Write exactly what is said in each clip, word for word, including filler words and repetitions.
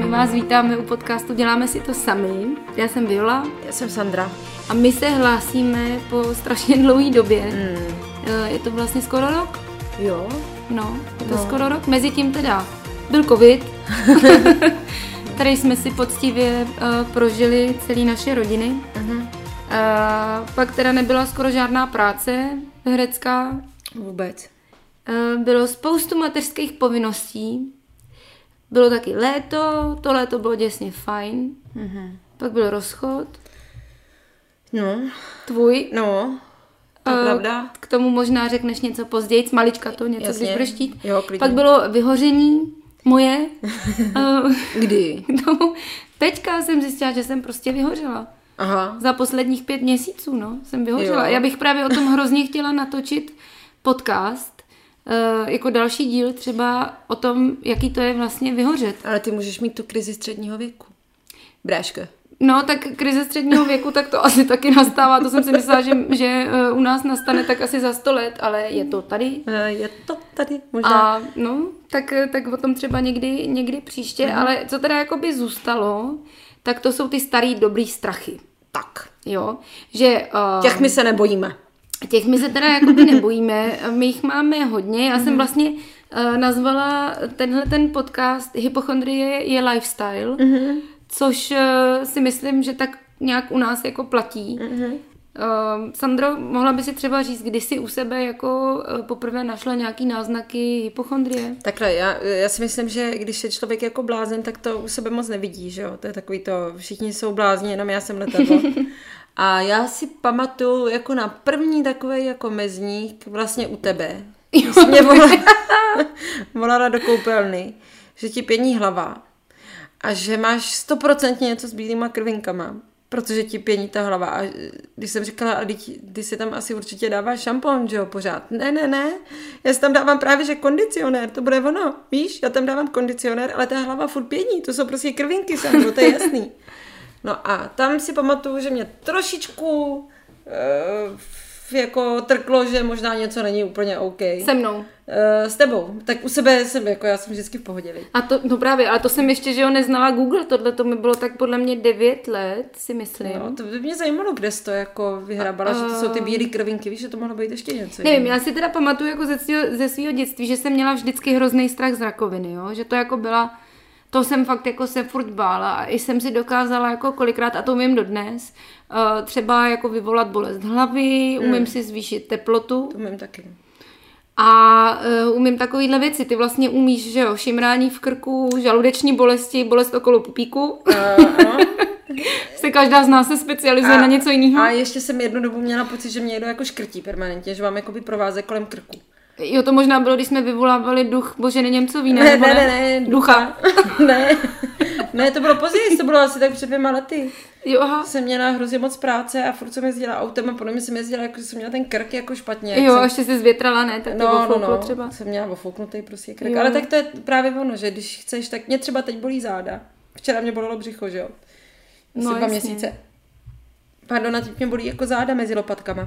vás vítáme u podcastu Děláme si to sami. Já jsem Viola. Já jsem Sandra. A my se hlásíme po strašně dlouhé době. Mm. Je to vlastně skoro rok? Jo. No, je to no. skoro rok. Mezitím teda byl covid, který jsme si poctivě uh, prožili celý naše rodiny. Uh-huh. Uh, pak teda nebyla skoro žádná práce herecká. Vůbec. Uh, bylo spoustu mateřských povinností. Bylo taky léto, to léto bylo děsně fajn. Uh-huh. Pak byl rozchod. No. Tvůj. No, to je uh, pravda. K tomu možná řekneš něco později, malička to, něco, Jasně. když budeš chtít. Jo, klidně. Pak bylo vyhoření moje. uh, Kdy? No, teďka jsem zjistila, že jsem prostě vyhořela. Aha. Za posledních pět měsíců, no, jsem vyhořela. Jo. Já bych právě o tom hrozně chtěla natočit podcast, uh, jako další díl třeba o tom, jaký to je vlastně vyhořet. Ale ty můžeš mít tu krizi středního věku. Bráško. No, tak krize středního věku, tak to asi taky nastává. To jsem si myslela, že, že u nás nastane tak asi za sto let, ale je to tady. Je to tady, možná. A no, tak, tak o tom třeba někdy, někdy příště, mm. ale co teda jakoby zůstalo, tak to jsou ty starý dobrý strachy. Tak. Jo, že... Uh, těch my se nebojíme. Těch my se teda jakoby nebojíme, my jich máme hodně. Já mm. jsem vlastně uh, nazvala tenhle ten podcast Hypochondrie je lifestyle, mm. což uh, si myslím, že tak nějak u nás jako platí. Mm-hmm. Uh, Sandro, mohla by si třeba říct, kdy jsi u sebe jako uh, poprvé našla nějaký náznaky hypochondrie? Takhle, já, já si myslím, že když je člověk jako blázen, tak to u sebe moc nevidí, že jo? To je takový to, všichni jsou blázni, jenom já jsem letadlo. A já si pamatuju jako na první takový jako mezník vlastně u tebe. Když jsi mě volala, volala do koupelny, že ti pění hlava. A že máš stoprocentně něco s bílýma krvinkama, protože ti pění ta hlava. A když jsem říkala, a ty si tam asi určitě dáváš šampon, že jo, pořád. Ne, ne, ne, já si tam dávám právě, že kondicionér, to bude ono, víš, já tam dávám kondicionér, ale ta hlava furt pění, to jsou prostě krvinky, Sandro, to je jasný. No a tam si pamatuju, že mě trošičku uh, jako trklo, že možná něco není úplně OK. Se mnou. Uh, s tebou. Tak u sebe jsem, jako já jsem vždycky v pohodě. Viď? A to, no právě, ale to jsem ještě, že jo, neznala Google, tohle to mi bylo tak podle mě devět let, si myslím. No, to by mě zajímalo, kde jsi to jako vyhrabala, a, že to jsou ty bílé krvinky, víš, že to mohlo být ještě něco. Nevím, já si teda pamatuju jako ze svýho, ze svýho dětství, že jsem měla vždycky hrozný strach z rakoviny, jo, že to jako byla, to jsem fakt jako se furt bála a i jsem si dokázala jako kolikrát, a to umím dodnes, uh, třeba jako vyvolat bolest hlavy, umím hmm. si zvýšit teplotu. To umím taky. A uh, umím takovýhle věci. Ty vlastně umíš, že jo, šimrání v krku, žaludeční bolesti, bolest okolo pupíku. Uh, ano. Se každá z nás se specializuje a, na něco jiného. A ještě jsem jednu dobu měla pocit, že mě někdo jako škrtí permanentně, že mám jakoby provázek kolem krku. Jo, to možná bylo, když jsme vyvolávali duch Boženy Němcový, ne? Ne, ne, ne, ne, ducha. ne, ne, to bylo později, to bylo asi tak před dvěma lety. Jo, aha. Jsem měla hrozně moc práce a furt jsem jezdila autem a podle mě jsem jezdila, jako jsem měla ten krk jako špatně. Jo, jsem... ještě jsi zvětrala, ne? Tak no, no, no, třeba. Jsem měla ofouknutý prostě krk, jo. Ale tak to je právě ono, že když chceš, tak mě třeba teď bolí záda. Včera mě bolelo břicho, že jo? Asi no, dva měsíce. Pardon, a teď mě bolí jako záda mezi lopatkama.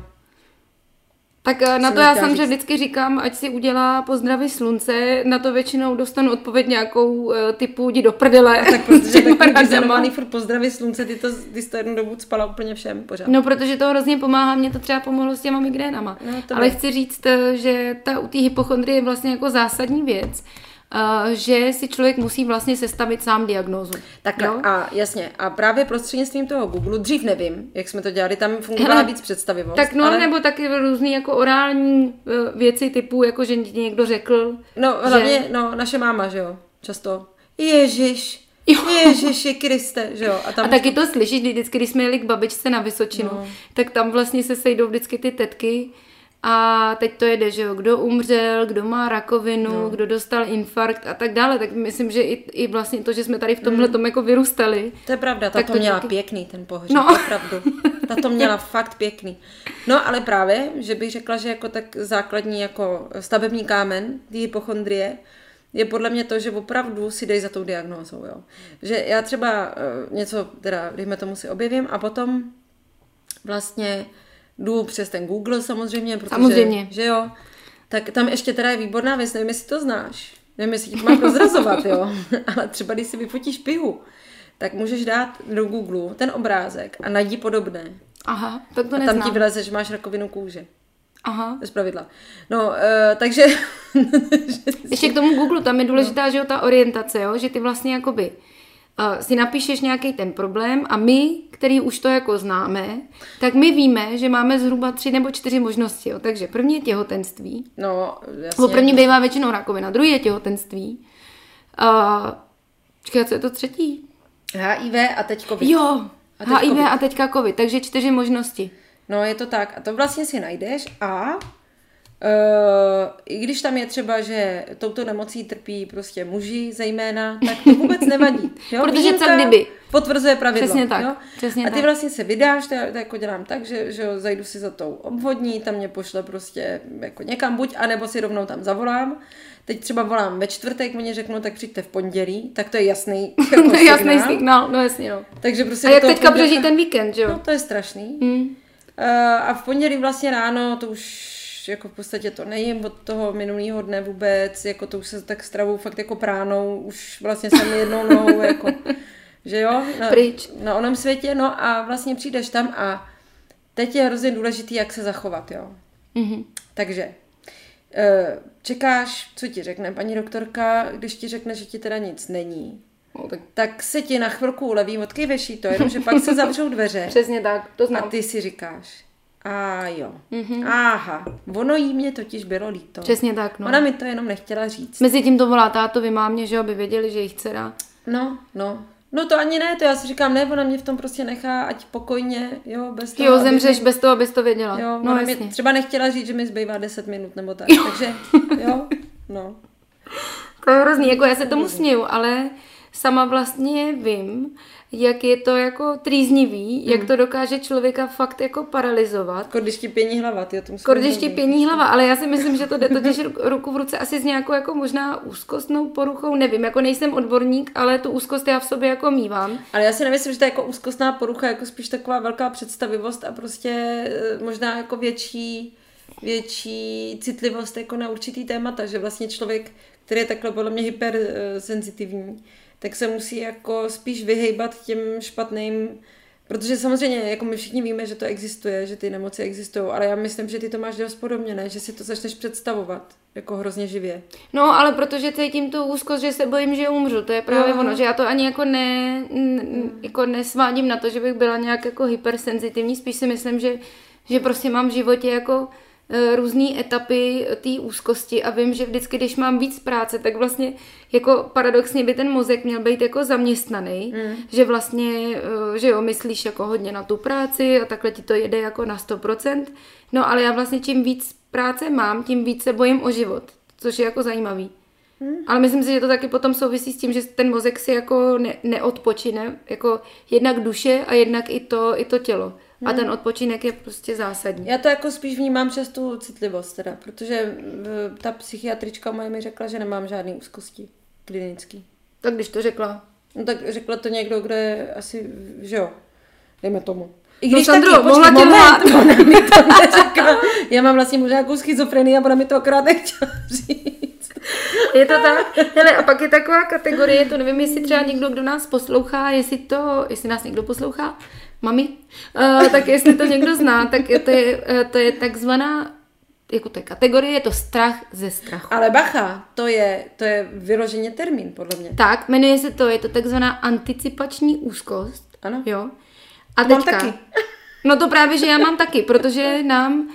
Tak na to já samozřejmě vždycky říkám, ať si udělá pozdravy slunce, na to většinou dostanu odpověď nějakou typu jdi do prdele. A tak protože takový zamálný furt pozdravy slunce, ty to, ty jsi to jednu dobu spala úplně všem pořád. No, protože to hrozně pomáhá, mě to třeba pomohlo s těma migrénama. No, ale chci říct, že ta u té hypochondrie je vlastně jako zásadní věc, Uh, že si člověk musí vlastně sestavit sám diagnózu. Takhle, jo? A jasně. A právě prostřednictvím toho Google, dřív nevím, jak jsme to dělali, tam fungovala Hele, víc představivost. Tak no, ale... nebo taky různý jako orální uh, věci typu, jako že někdo řekl. No, hlavně, že... no, naše máma, že jo, často. Ježiš, jo. Ježiši Kriste, že jo. A, tam a taky to slyšíš, vždycky, když jsme jeli k babičce na Vysočinu, no. tak tam vlastně se sejdou vždycky ty tetky. A teď to jede, že jo, kdo umřel, kdo má rakovinu, no. kdo dostal infarkt a tak dále. Tak myslím, že i, i vlastně to, že jsme tady v tomhle tom jako vyrůstali. To je pravda, ta to, to měla taky... pěkný ten pohřeb, no. to je pravdu. Ta to měla fakt pěkný. No ale právě, že bych řekla, že jako tak základní jako stavební kámen té hypochondrie je podle mě to, že opravdu si dej za tou diagnózou, jo. Že já třeba uh, něco, teda dejme tomu si objevím a potom vlastně jdu přes ten Google samozřejmě, protože, samozřejmě. že jo, tak tam ještě teda je výborná věc, nevím, jestli to znáš, nevím, jestli ti to má prozrazovat, jo, ale třeba když si vyfotíš pihu, tak můžeš dát do Google ten obrázek a najdi podobné. Aha, tak to a neznám. tam ti vyleze, že máš rakovinu kůže. Aha. Bez pravidla. No, uh, takže... Ještě k tomu Google, tam je důležitá, no. že jo, ta orientace, jo, že ty vlastně jakoby uh, si napíšeš nějaký ten problém a my, který už to jako známe, tak my víme, že máme zhruba tři nebo čtyři možnosti, jo. Takže první je těhotenství. No, jasně. O první bývá většinou rakovina, druhý je těhotenství. Uh, čekaj, co je to třetí? H I V a teď COVID. Jo, a teď H I V COVID. a teďka COVID, takže čtyři možnosti. No, je to tak. A to vlastně si najdeš a uh, i když tam je třeba, že touto nemocí trpí prostě muži zejména, tak to vůbec nevadí. Jo? Protože Výjimka co kdyby. Potvrzuje pravidlo. Přesně tak. Jo? Přesně a ty tak. vlastně se vydáš, to, to jako dělám tak, že, že jo, zajdu si za tou obvodní, tam mě pošle prostě jako někam buď, anebo si rovnou tam zavolám. Teď třeba volám ve čtvrtek, oni řeknou, tak přijďte v pondělí, tak to je jasný jako to je jasný signál. signál, no jasně, no. Takže prostě A jak toho teďka pondělí... přežít ten víkend, že jo? No, to je strašný. Hmm. Uh, a v pondělí vlastně ráno, to už jako v podstatě to nejím od toho minulého dne vůbec, jako to už se tak stravou fakt jako pránou, už vlastně jsem jednou nohou, jako, že jo, na, Pryč. na onom světě, no a vlastně přijdeš tam a teď je hrozně důležitý, jak se zachovat, jo. Mm-hmm. Takže uh, čekáš, co ti řekne paní doktorka, když ti řekne, že ti teda nic není. No, tak... tak se ti na chvilku uleví, odkýveš jí to, jenomže pak se zavřou dveře. Přesně tak, to znám. A ty si říkáš, a jo, mm-hmm. aha, ono jí mě totiž bylo líto. Přesně tak, no. Ona mi to jenom nechtěla říct. Mezi tím to volá tátovi mámě, že aby věděli, že jich dcera. No, no. No to ani ne, to já si říkám, ne, ona mě v tom prostě nechá, ať pokojně, jo, bez toho. Jo, zemřeš bez toho, abys to věděla. Jo, no, ona jasně. mi třeba nechtěla říct, že mi zbývá deset minut nebo tak, Jo. takže, jo, no. To je hrozný, jako já se tomu směju, ale sama vlastně vím, jak je to jako trýznivý, hmm. jak to dokáže člověka fakt jako paralyzovat. Jako když ti pění hlava, ty o tom Jako když ti pění hlava, ale já si myslím, že to jde totiž ruku v ruce asi s nějakou jako možná úzkostnou poruchou, nevím, jako nejsem odborník, ale tu úzkost já v sobě jako mívám. Ale já si nemyslím, že to je jako úzkostná porucha, jako spíš taková velká představivost a prostě možná jako větší, větší citlivost jako na určitý témata, že vlastně člověk, který je takhle podle mě hypersenzitivní, tak se musí jako spíš vyhejbat těm špatným, protože samozřejmě, jako my všichni víme, že to existuje, že ty nemoci existují, ale já myslím, že ty to máš dost podobně, ne? Že si to začneš představovat jako hrozně živě. No, ale protože cítím tu úzkost, že se bojím, že umřu, to je právě no. ono, že já to ani jako, ne, n, jako nesvádím na to, že bych byla nějak jako hypersenzitivní, spíš si myslím, že, že prostě mám v životě jako různé etapy té úzkosti a vím, že vždycky, když mám víc práce, tak vlastně jako paradoxně by ten mozek měl být jako zaměstnaný, mm. že vlastně, že jo, myslíš jako hodně na tu práci a takhle ti to jede jako na sto procent, no ale já vlastně čím víc práce mám, tím víc se bojím o život, což je jako zajímavý. Mm. Ale myslím si, že to taky potom souvisí s tím, že ten mozek si jako ne, neodpočine, jako jednak duše a jednak i to, i to tělo. A ten odpočinek je prostě zásadní. Já to jako spíš vnímám přes tu citlivost teda, protože ta psychiatrička moje mi řekla, že nemám žádný úzkosti klinický. Tak když to řekla? No tak řekla to někdo, kdo je asi, že jo, dejme tomu. I když no, Sandro, taky, mohla počkej, tě moment, ona mi to neřekla. Já mám vlastně možná nějakou schizofrenii a ona mi to akorát nechtěla říct. Je to tak? Hele, a pak je taková kategorie, to nevím, jestli třeba někdo, kdo nás poslouchá, jestli to, jestli nás někdo poslouchá, mami, uh, tak jestli to někdo zná, tak to je, uh, to je takzvaná, jako to je kategorie, je to strach ze strachu. Ale bacha, to je, to je vyloženě termín, podle mě. Tak, jmenuje se to, je to takzvaná anticipační úzkost. Ano. Jo. A to teďka, mám taky. No to právě, že já mám taky, protože nám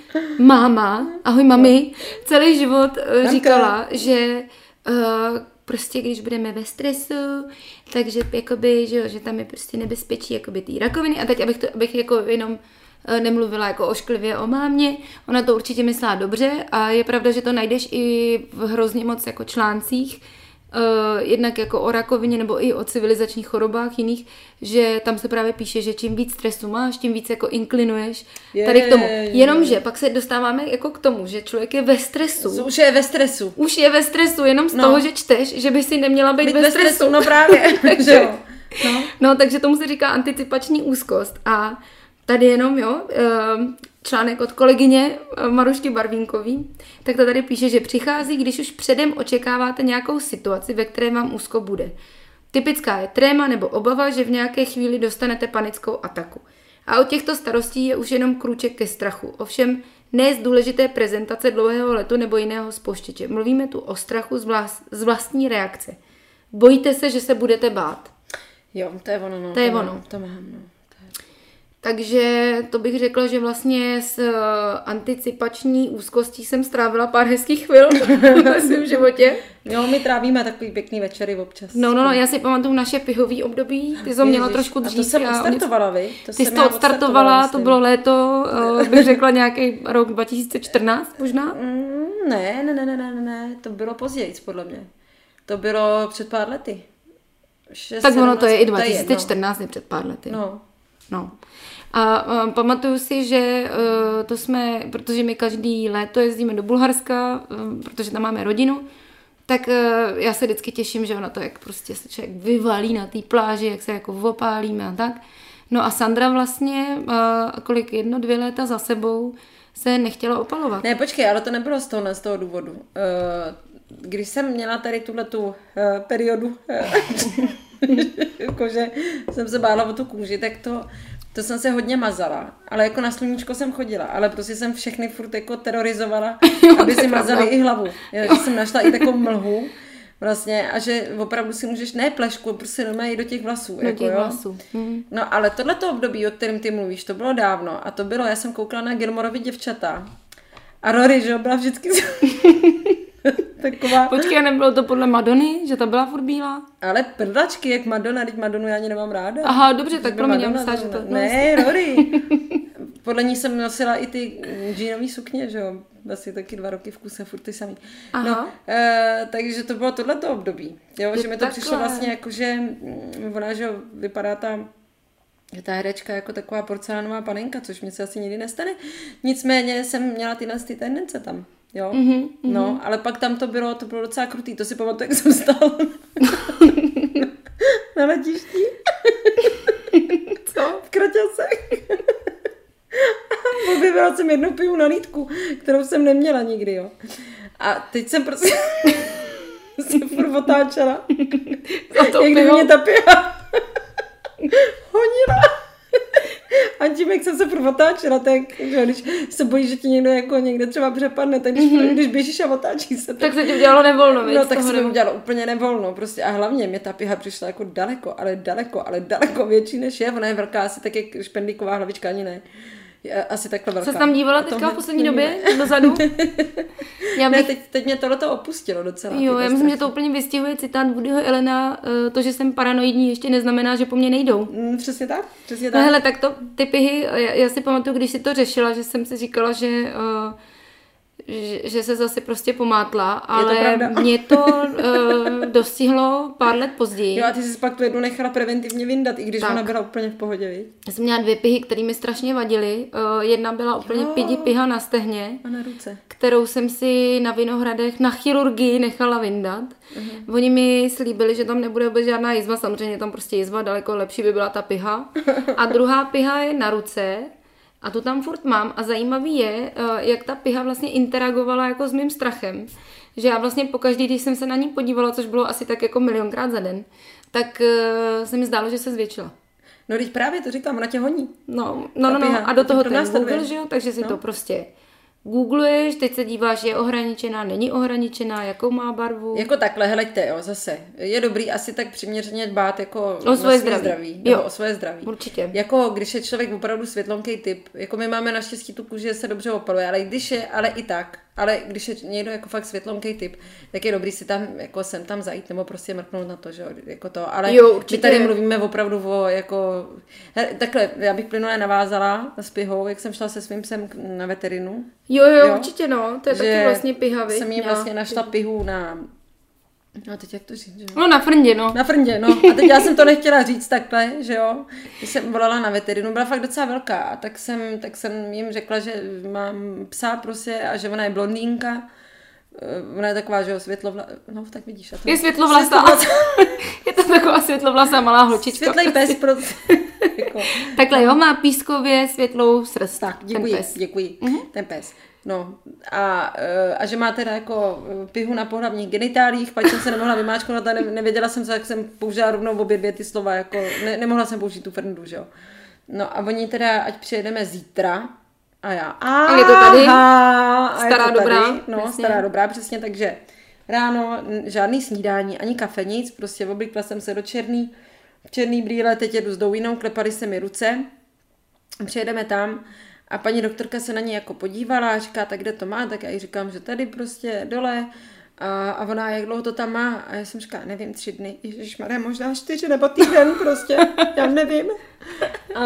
máma, ahoj mami, celý život uh, říkala, že uh, prostě když budeme ve stresu, takže jakoby, že, že tam je prostě nebezpečí jakoby té rakoviny a teď abych, to, abych jako jenom nemluvila jako ošklivě o mámě, ona to určitě myslela dobře a je pravda, že to najdeš i v hrozně moc jako článcích, uh, jednak jako o rakovině nebo i o civilizačních chorobách jiných, že tam se právě píše, že čím víc stresu máš, tím víc jako inklinuješ je, tady k tomu. je. Jenomže pak se dostáváme jako k tomu, že člověk je ve stresu. Už je ve stresu. Už je ve stresu, jenom z no. toho, že čteš, že by si neměla být, být ve, ve stresu. stresu. No právě, že jo. No. no, takže tomu se říká anticipační úzkost a tady jenom, jo, článek od kolegyně Marušky Barvínkový, tak to tady píše, že přichází, když už předem očekáváte nějakou situaci, ve které vám úzko bude. Typická je tréma nebo obava, že v nějaké chvíli dostanete panickou ataku. A od těchto starostí je už jenom krůček ke strachu. Ovšem ne z důležité prezentace dlouhého letu nebo jiného spouštěče. Mluvíme tu o strachu z, vlast, z vlastní reakce. Bojíte se, že se budete bát. Jo, to je ono. No, to je ono. Mám, to mám, no. Takže to bych řekla, že vlastně s uh, anticipační úzkostí jsem strávila pár hezkých chvil ve svém životě. Jo, my trávíme takový pěkný večery občas. No, no, no, já si pamatuju naše pihový období, ty jsi měla trošku dřív. A to jsem odstartovala, vy? To ty jsi to odstartovala, to bylo léto, uh, bych řekla nějaký rok dva tisíce čtrnáct možná? Mm, ne, ne, ne, ne, ne, ne, to bylo později, podle mě. To bylo před pár lety. šest, tak ono to je i dva tisíce čtrnáct, ne před pár lety. No. No. A uh, pamatuju si, že uh, to jsme, protože my každý léto jezdíme do Bulharska, uh, protože tam máme rodinu, tak uh, já se vždycky těším, že ona to, jak prostě se člověk vyvalí na té pláži, jak se jako opálíme a tak. No a Sandra vlastně, uh, kolik jedno, dvě léta za sebou se nechtěla opalovat. Ne, počkej, ale to nebylo z toho, z toho důvodu. Uh, když jsem měla tady tuhletu uh, periodu, uh, jakože jsem se bála o tu kůži, tak to, to jsem se hodně mazala, ale jako na sluníčko jsem chodila, ale prostě jsem všechny furt jako terorizovala, jo, aby si mazali i hlavu. Já, že jsem našla i takovou mlhu vlastně a že opravdu si můžeš, ne plešku, prostě normálně i do těch vlasů. Do jako, těch jo. vlasů. Hmm. No ale tohleto období, o kterém ty mluvíš, to bylo dávno a to bylo, já jsem koukala na Gilmoreovy děvčata a Rory, že jo, byla vždycky taková... Počkej, a nebylo to podle Madony, že ta byla furt bílá? Ale prdačky, jak Madonna, teď Madonu já ani nemám ráda. Aha, dobře, tak promiň, já myslím, že to... Ne, Rory. Podle ní jsem nosila i ty džínový sukně, že jo, asi taky dva roky v kuse, furt ty samý. Aha. No, e, takže to bylo tohleto období, jo, že mi to takhle. přišlo vlastně jako, že ona, že vypadá ta ta herečka jako taková porcelánová panenka, což mi se asi nikdy nestane. Nicméně jsem měla tyhle ty tendence tam. Jo, mm-hmm. No, ale pak tam to bylo, to bylo docela krutý, to si pamatuju, jak jsem stála na letišti. Co? V kraťasech. Objevila jsem jednu pivu na lítku, kterou jsem neměla nikdy, jo. A teď jsem prostě se furt otáčela. Jak kdyby mě ta piva honila. A tím, jak jsem se furt otáčela, tak že, když se bojíš, že ti někdo jako někde třeba přepadne, tak když, mm-hmm. když běžíš a otáčíš se. Tak, tak se ti udělalo nevolno, víc? No, tak se mi udělalo úplně nevolno, prostě. A hlavně mě ta piha přišla jako daleko, ale daleko, ale daleko větší než je. Ona je velká, asi tak jak špendlíková hlavička, ani ne. Je asi takhle velká. Co jsi tam dívala teďka v poslední době? Dozadu? Já bych... Ne, teď, teď mě tohleto opustilo docela. Jo, já myslím, že to úplně vystihuje citát Woodyho Allena, to, že jsem paranoidní, ještě neznamená, že po mně nejdou. Mm, přesně tak, přesně tak. No hele, tak to, ty pihy, já, já si pamatuju, když si to řešila, že jsem si říkala, že... Uh, Že, že se zase prostě pomátla, ale to mě to uh, dostihlo pár let později. Jo, a ty jsi pak tu jednu nechala preventivně vyndat, i když tak. Ona byla úplně v pohodě, víš? Já jsem měla dvě pihy, které mi strašně vadily. Uh, jedna byla úplně jo. pidi piha na stehně, a na ruce. Kterou jsem si na Vinohradech na chirurgii nechala vyndat. Uh-huh. Oni mi slíbili, že tam nebude vůbec žádná jizva, samozřejmě tam prostě jizva, daleko lepší by byla ta piha. A druhá piha je na ruce. A tu tam furt mám a zajímavý je, jak ta piha vlastně interagovala jako s mým strachem. Že já vlastně pokaždý, když jsem se na ní podívala, což bylo asi tak jako milionkrát za den, tak se mi zdálo, že se zvětšila. No teď právě to říkám, ona tě honí. No, no, no, no. A do toho ten Google, že jo, takže si no. to prostě googluješ, teď se díváš, je ohraničená, není ohraničená, jakou má barvu. Jako takhle, hleďte, jo, zase. Je dobrý asi tak přiměřeně dbát jako o svoje zdraví. zdraví jo. O svoje zdraví. Určitě. Jako když je člověk opravdu světlonký typ, jako my máme naštěstí tu kůži, že se dobře opaluje, ale když je, ale i tak, ale když je někdo jako fakt světlonký typ, tak je dobrý si tam jako sem tam zajít nebo prostě mrknout na to, že jo, jako to, ale jo, my tady mluvíme opravdu o jako, he, takhle, já bych plynule navázala s pihou, jak jsem šla se svým psem na veterinu. Jo, jo, jo, určitě no, to je taky vlastně piha, viď? Jsem jí vlastně našla pihu na... No a teď jak to říct, že jo? No na frndě, no. Na frndě, no. A teď já jsem to nechtěla říct takhle, že jo. Když jsem volala na veterinu, byla fakt docela velká, tak jsem, tak jsem jim řekla, že mám psa prostě a že ona je blondýnka. Ona je taková, že jo, světlovla... No, tak vidíš. A to... Je světlovlasá. Je to taková světlovlasá malá holčička. Světlej pes, prostě. Jako, jako. Takhle jo, má pískově světlou srst. Tak, děkuji, ten pes. děkuji, mm-hmm. ten pes. No a, a že má teda jako pihu na pohlavních genitálích, pak jsem se nemohla vymáčknout a ne, nevěděla jsem se, jak jsem použila rovnou obě dvě ty slova, jako ne, nemohla jsem použít tu frndu, že jo. No a oni teda, ať přijedeme zítra, a já, a je to tady, stará to dobrá, tady, no přesně. stará dobrá, přesně, takže ráno žádný snídání, ani kafe, nic, prostě oblíkla jsem se do černý, černý brýle, teď jedu s Douinou, klepaly se mi ruce, přijedeme tam a paní doktorka se na ně jako podívala a říká, tak kde to má, tak já jí říkám, že tady prostě dole a, a ona, jak dlouho to tam má a já jsem říkala, nevím, tři dny, ježišmarja, možná čtyři nebo týden prostě, já nevím. A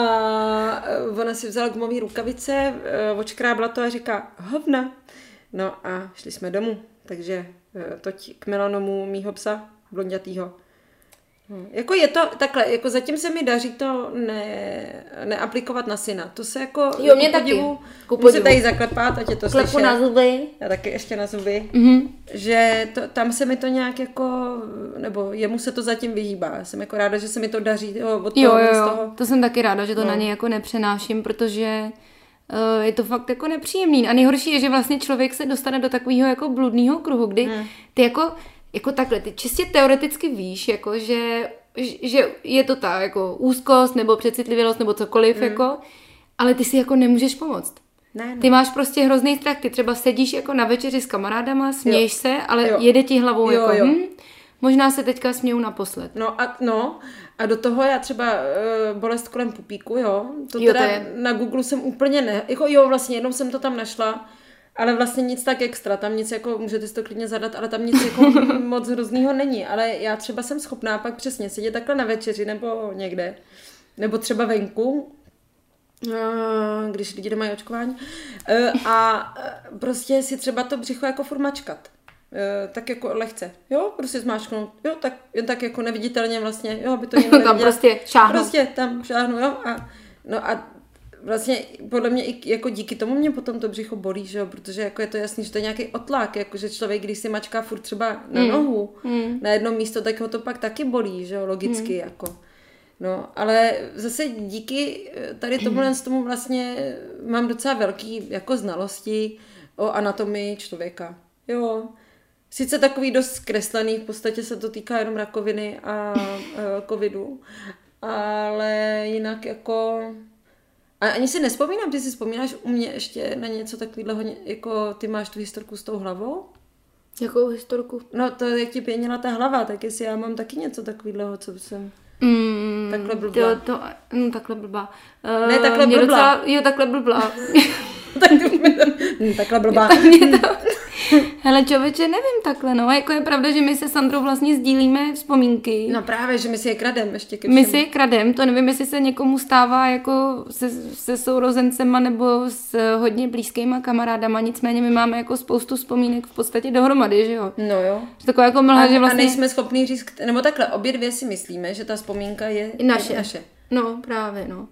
ona si vzala gumový rukavice, očkrábla to a říká, hovna. No a šli jsme domů, takže toť k melanomu mýho psa, blondětýho. Hmm. Jako je to takhle, jako zatím se mi daří to ne, neaplikovat na syna. To se jako jo, mě taky. Musí tady zaklepat, ať je to Klepu slyšet. na zuby. Já taky ještě na zuby. Mm-hmm. Že to, tam se mi to nějak jako, nebo jemu se to zatím vyhýbá. Já jsem jako ráda, že se mi to daří jo, od toho, jo, jo, z toho. To jsem taky ráda, že to no. na něj jako nepřenáším, protože uh, je to fakt jako nepříjemný. A nejhorší je, že vlastně člověk se dostane do takového jako bludného kruhu, kdy hmm. ty jako jako takhle, ty čistě teoreticky víš, jako že, že je to ta jako úzkost nebo přecitlivělost nebo cokoliv, mm. jako, ale ty si jako nemůžeš pomoct. Ne, ne. Ty máš prostě hrozný strach, ty třeba sedíš jako na večeři s kamarádama, směješ jo. se, ale jo. jede ti hlavou jo, jako, jo. Hm, možná se teďka směju naposled. No a, no, a do toho já třeba uh, bolest kolem pupíku, jo, to jo, teda to je... na Google jsem úplně ne, jako jo, vlastně jednou jsem to tam našla, ale vlastně nic tak extra, tam nic jako, můžete si to klidně zadat, ale tam nic jako moc hroznýho není, ale já třeba jsem schopná pak přesně sedět takhle na večeři nebo někde, nebo třeba venku, když lidi nemají očkování, a prostě si třeba to břicho jako furt mačkat, tak jako lehce, jo, prostě zmáčknout, jo, tak, jen tak jako neviditelně vlastně, jo, aby to někdo neviděl. Tam prostě šáhnu. Prostě tam šáhnu, jo, a no a vlastně podle mě i jako díky tomu mě potom to břicho bolí, že jo, protože jako je to jasný, že to je nějaký otlak, jako že člověk, když si mačká furt třeba na nohu, mm. na jedno místo, tak ho to pak taky bolí, že jo, logicky, mm. jako. No, ale zase díky tady tomuhle z tomu vlastně mám docela velký jako znalosti o anatomii člověka, jo. Sice takový dost zkreslený, v podstatě se to týká jenom rakoviny a, a covidu, ale jinak jako... A ani si nespomínám, ty si vzpomínáš u mě ještě na něco takového, jako ty máš tu historku s tou hlavou? Jakou historku? No to, jak ti pěnila ta hlava, tak jestli já mám taky něco takového, co jsem mm, takhle blbla. To, to, no takhle blbá. Uh, ne, takhle blbla. Docela, jo, takhle blbla. tak, takhle blbá. Hele, člověče, nevím takhle, no, jako je pravda, že my se s Sandrou vlastně sdílíme vzpomínky. No právě, že my si je kradem ještě. My si je kradem, to nevím, jestli se někomu stává jako se, se sourozencema nebo s hodně blízkýma kamarádama, nicméně my máme jako spoustu vzpomínek v podstatě dohromady, že jo? No jo. Taková jako mlha, a, že vlastně... A nejsme schopní říct, nebo takhle, obě dvě si myslíme, že ta vzpomínka je naše. naše. No, právě, no.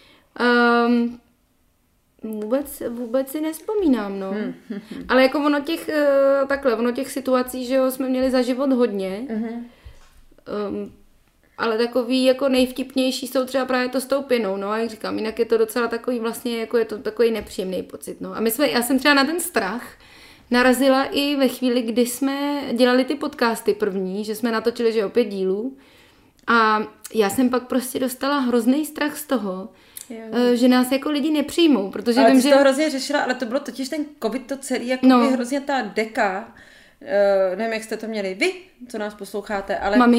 Um, Vůbec, vůbec si nespomínám, no. Hmm. Ale jako ono těch, takhle, ono těch situací, že jo, jsme měli za život hodně. Hmm. Um, ale takový jako nejvtipnější jsou třeba právě to s tou pinou, no a jak říkám, jinak je to docela takový vlastně, jako je to takový nepříjemný pocit, no. A my jsme, já jsem třeba na ten strach narazila i ve chvíli, kdy jsme dělali ty podcasty první, že jsme natočili, že opět dílů. A já jsem pak prostě dostala hrozný strach z toho, jo. že nás jako lidi nepřijmou, protože ale vím, ty jsi že... to hrozně řešila, ale to bylo totiž ten covid to celý, jako no. hrozně ta deka, uh, nevím, jak jste to měli vy, co nás posloucháte, ale... Mami.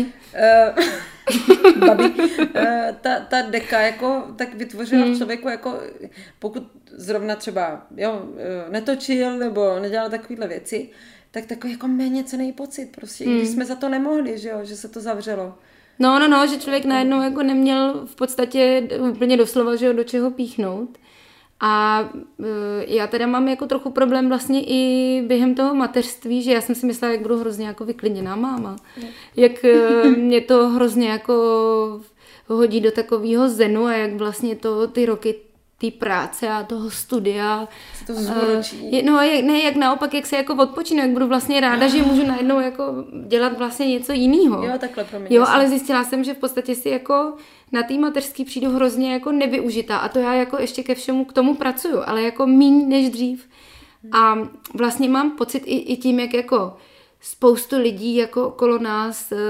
Uh, babi. Uh, ta, ta deka, jako, tak vytvořila hmm. v člověku, jako, pokud zrovna třeba, jo, netočil, nebo nedělal takovýhle věci, tak takový jako méně cenný pocit, prostě, hmm. když jsme za to nemohli, že jo, že se to zavřelo. No, no, no, že člověk najednou jako neměl v podstatě úplně doslova, že jo, do čeho píchnout. A uh, já teda mám jako trochu problém vlastně i během toho mateřství, že já jsem si myslela, jak budu hrozně jako vyklidněná máma. No. Jak uh, mě to hrozně jako hodí do takového zenu a jak vlastně to ty roky té práce a toho studia. Se to zhorčí. Uh, no, jak, ne, jak naopak, jak se jako odpočinu, jak budu vlastně ráda, že můžu najednou jako dělat vlastně něco jiného. Jo, takhle pro mě. Jo, ale zjistila jsem, že v podstatě si jako na té mateřský přijdu hrozně jako nevyužitá a to já jako ještě ke všemu k tomu pracuju, ale jako míň než dřív. A vlastně mám pocit i, i tím, jak jako spoustu lidí jako okolo nás uh,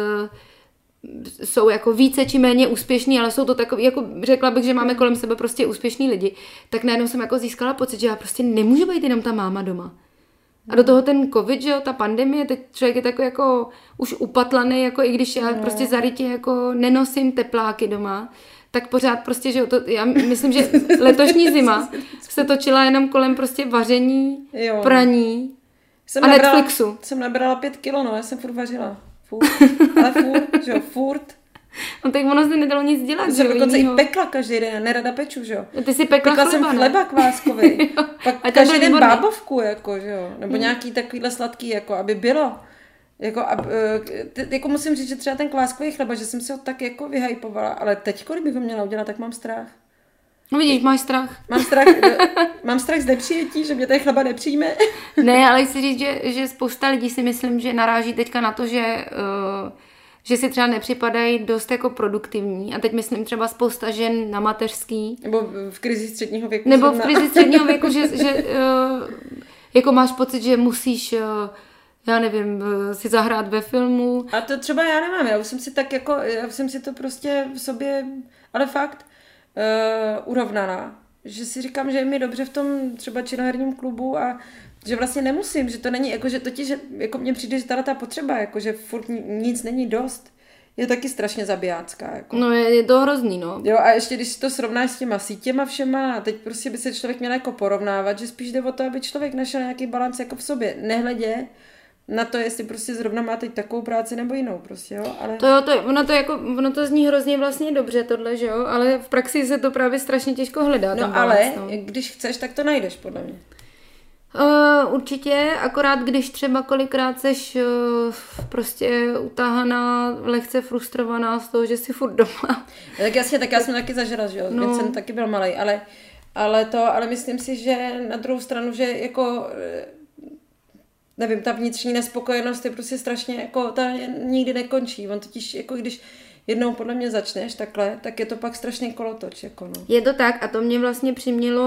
jsou jako více či méně úspěšní, ale jsou to takový, jako řekla bych, že máme kolem sebe prostě úspěšní lidi, tak najednou jsem jako získala pocit, že já prostě nemůžu být jenom ta máma doma. A do toho ten covid, že jo, ta pandemie, teď člověk je takový jako už upatlaný, jako i když já prostě zarytě jako nenosím tepláky doma, tak pořád prostě, že jo, to, já myslím, že letošní zima se točila jenom kolem prostě vaření, jo. praní jsem a nabrala, Netflixu. Jsem nabrala pět kilo, no, já jsem furt vařila. Furt, ale furt, že jo, furt. No tak ono se nedalo nic dělat, že jo. Jsem dokonce i pekla každý den, nerada peču, že jo. Ty si pekla, pekla chleba, jsem chleba kváskový. Pak každý den výborný. bábovku, jako, že jo. Nebo hmm. nějaký takovýhle sladký, jako, aby bylo. Jako, ab, t- jako musím říct, že třeba ten kváskový chleba, že jsem si ho tak jako vyhypovala, ale teď, kdybych ho měla udělat, tak mám strach. No vidíš, máš strach. Mám strach, mám strach z nepřijetí, že mě ten chleba nepřijme. Ne, ale chci říct, že, že spousta lidí si myslím, že naráží teďka na to, že, uh, že si třeba nepřipadají dost jako produktivní. A teď myslím třeba spousta žen na mateřský. Nebo v krizi středního věku. Nebo v krizi středního věku, že, že uh, jako máš pocit, že musíš... Uh, já nevím, si zahrát ve filmu. A to třeba já nemám, já už jsem si tak jako, já už jsem si to prostě v sobě, ale fakt, uh, urovnaná. Že si říkám, že je mi dobře v tom třeba činoherním klubu a že vlastně nemusím, že to není, jako že totiž, že jako mně přijde, že tady ta potřeba, jako že furt nic není dost, je taky strašně zabijácká. Jako. No je, je to hrozný, no. Jo a ještě když si to srovnáš s těma sítěma všema a teď prostě by se člověk měl jako porovnávat, že spíš jde o to, aby člověk našel nějaký balans jako v sobě, nehledě na to, jestli prostě zrovna má teď takovou práci nebo jinou prostě, jo, ale... To jo, to, ono, to jako, ono to zní hrozně vlastně dobře tohle, že jo, ale v praxi se to právě strašně těžko hledá. No ale, balans, no. Když chceš, tak to najdeš, podle mě. Uh, určitě, akorát když třeba kolikrát seš uh, prostě utáhaná, lehce frustrovaná z toho, že jsi furt doma. Tak jasně, tak já jsem taky zažila, že jo, no. Jsem taky byl malej, ale, ale to, ale myslím si, že na druhou stranu, že jako... nevím, ta vnitřní nespokojenost je prostě strašně, jako ta nikdy nekončí. On totiž, jako když jednou podle mě začneš takhle, tak je to pak strašně kolotoč, jako no. Je to tak a to mě vlastně přimělo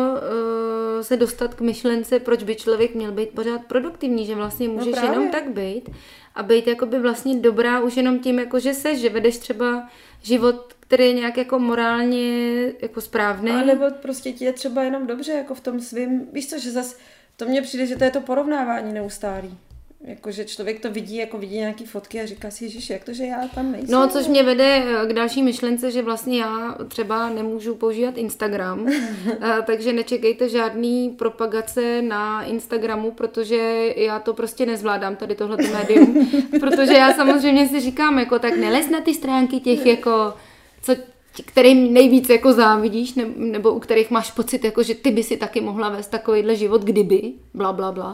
uh, se dostat k myšlence, proč by člověk měl být pořád produktivní, že vlastně můžeš no jenom tak být a být jakoby vlastně dobrá už jenom tím, jako že seš, že vedeš třeba život, který je nějak jako morálně jako správný. A nebo prostě ti je třeba jenom dobře, jako v tom svým, víš co, že zas to mně přijde, že to je to porovnávání neustálý. Jakože člověk to vidí, jako vidí nějaký fotky a říká si, ježiš, jak to, že já tam nejsem. No, což mě vede k další myšlence, že vlastně já třeba nemůžu používat Instagram, takže nečekejte žádný propagace na Instagramu, protože já to prostě nezvládám, tady tohleto médium, protože já samozřejmě si říkám, jako tak nelez na ty stránky těch, jako, co kterým nejvíc jako závidíš, ne, nebo u kterých máš pocit, jako, že ty by si taky mohla vést takovýhle život, kdyby, bla, bla, bla.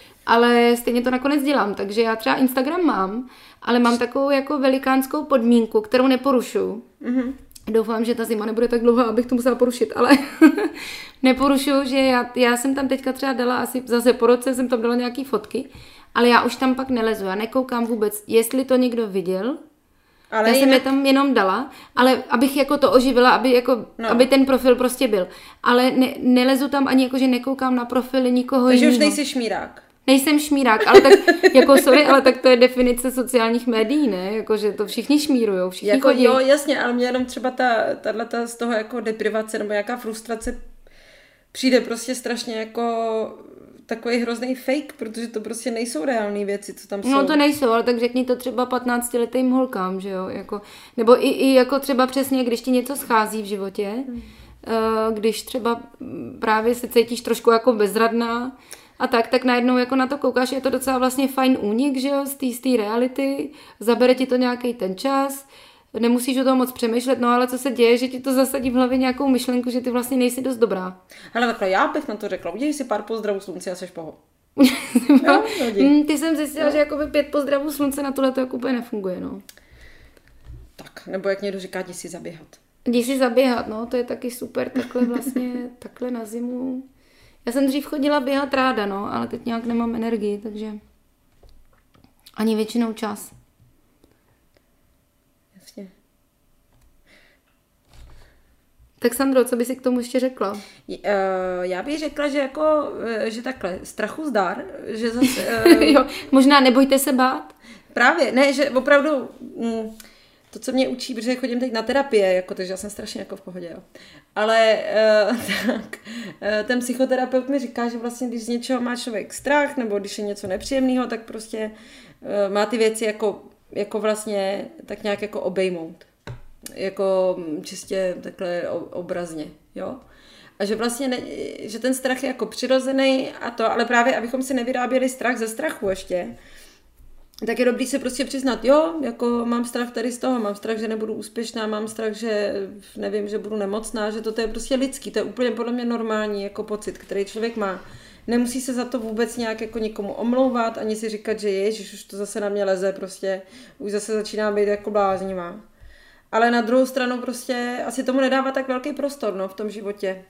Ale stejně to nakonec dělám, takže já třeba Instagram mám, ale mám takovou jako velikánskou podmínku, kterou neporušuju. Mm-hmm. Doufám, že ta zima nebude tak dlouhá, abych to musela porušit, ale neporušuju, že já, já jsem tam teďka třeba dala asi zase po roce, jsem tam dala nějaký fotky, ale já už tam pak nelezu, já nekoukám vůbec, jestli to někdo viděl. Ale já jinak... jsem je tam jenom dala, ale abych jako to oživila, aby, jako, no. aby ten profil prostě byl. Ale ne, nelezu tam ani jako, že nekoukám na profily nikoho Takže jiného. už nejsi šmírák. Nejsem šmírák, ale tak, jako sorry, ale tak to je definice sociálních médií, ne? Jako, že to všichni šmírujou, všichni jako, chodí. Jo, jasně, ale mě jenom třeba ta, tato z toho jako deprivace nebo nějaká frustrace přijde prostě strašně jako takový hrozný fake, protože to prostě nejsou reální věci, co tam jsou. No to nejsou, ale tak řekni to třeba patnáctiletým holkám, že jo, jako, nebo i, i jako třeba přesně, když ti něco schází v životě, hmm. když třeba právě se cítíš trošku jako bezradná a tak, tak najednou jako na to koukáš, je to docela vlastně fajn únik, že jo, z té reality, zabere ti to nějaký ten čas, nemusíš o tom moc přemýšlet, no ale co se děje, že ti to zasadí v hlavě nějakou myšlenku, že ty vlastně nejsi dost dobrá. Ale takhle já bych na to řekla, udělej si pár pozdravů slunci a seš poho. no, mm, ty jsem zjistila, no. že jakoby pět pozdravů slunce na tohle to jako úplně nefunguje, no. Tak, nebo jak někdo říká, jdi si zaběhat. Jdi si zaběhat, no, to je taky super, takhle vlastně, takhle na zimu. Já jsem dřív chodila běhat ráda, no, ale teď nějak nemám energii, takže ani většinou čas. Jasně. Tak Sandro, co by si k tomu ještě řekla? Já bych řekla, že jako, že takhle, strachu zdar, že zase... jo, možná nebojte se bát. Právě, ne, že opravdu... Mm, to, co mě učí, protože chodím teď na terapie, jako, takže já jsem strašně jako v pohodě, jo. Ale uh, tak, uh, ten psychoterapeut mi říká, že vlastně, když z něčeho má člověk strach, nebo když je něco nepříjemného, tak prostě uh, má ty věci jako, jako vlastně tak nějak jako obejmout. Jako čistě takhle obrazně, jo. A že vlastně, ne, že ten strach je jako přirozený a to, ale právě, abychom si nevyráběli strach ze strachu ještě, tak je dobrý se prostě přiznat, jo, jako mám strach tady z toho, mám strach, že nebudu úspěšná, mám strach, že nevím, že budu nemocná, že to, to je prostě lidský, to je úplně podle mě normální jako pocit, který člověk má. Nemusí se za to vůbec nějak jako někomu omlouvat, ani si říkat, že ježiš, už to zase na mě leze, prostě už zase začíná být jako bláznivá. Ale na druhou stranu prostě asi tomu nedává tak velký prostor, no, v tom životě.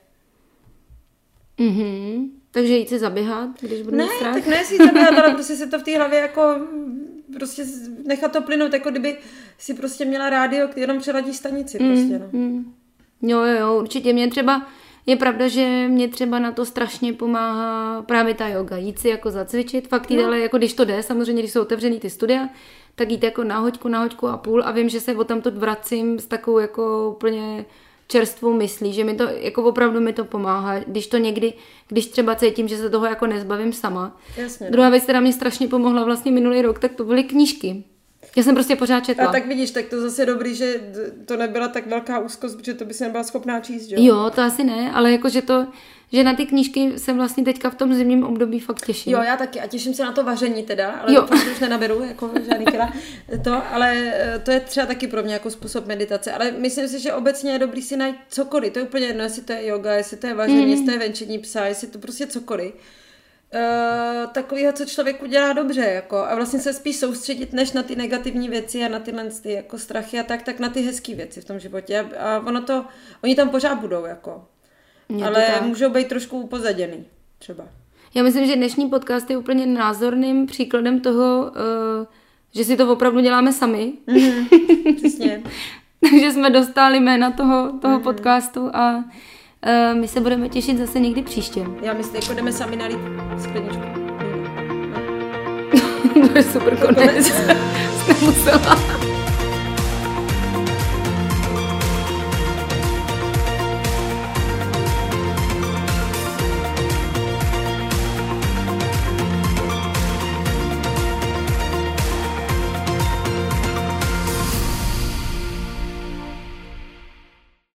Mhm. Takže jít si zaběhat, když bude ne, strach? Ne, tak ne si zaběhat, ale prostě se to v té hlavě jako prostě nechat to plynout, jako kdyby si prostě měla rádio, jenom přeladí stanici mm, prostě, no. Mm. Jo, jo, jo, určitě. Mě třeba, je pravda, že mě třeba na to strašně pomáhá právě ta yoga, jít si jako zacvičit, fakt jít, no. Ale jako když to jde, samozřejmě, když jsou otevřený ty studia, tak jít jako na hoďku, na hoďku a půl a vím, že se o tamtud vracím s takovou jako úplně čerstvou myslí, že mi to, jako opravdu mi to pomáhá, když to někdy, když třeba cítím, že se toho jako nezbavím sama. Jasně, Druhá věc, která mě strašně pomohla vlastně minulý rok, tak to byly knížky. Já jsem prostě pořád četla. A tak vidíš, tak to zase dobrý, že to nebyla tak velká úzkost, protože to by se nebyla schopná číst, jo? Jo, to asi ne, ale jako, že to, že na ty knížky se vlastně teďka v tom zimním období fakt těším. Jo, já taky a těším se na to vaření teda, ale doufám, že už nenaberu, jako žádný kila, to, ale to je třeba taky pro mě jako způsob meditace, ale myslím si, že obecně je dobrý si najít cokoliv, to je úplně jedno, jestli to je yoga, jestli to je vaření, mm. jestli to je venčení psa, jestli to prostě cokoliv. Uh, takového, co člověku dělá dobře, jako, a vlastně se spíš soustředit než na ty negativní věci a na tyhle ty, jako strachy a tak, tak na ty hezký věci v tom životě a, a ono to, oni tam pořád budou, jako, je ale můžou být trošku upozaděný, třeba. Já myslím, že dnešní podcast je úplně názorným příkladem toho, uh, že si to opravdu děláme sami. Mm, přesně. Takže jsme dostali jména toho, toho mm. podcastu a Uh, my se budeme těšit zase někdy příště. Já myslím, jako jdeme sami nalít skleničku. To je super konec. Jste musela.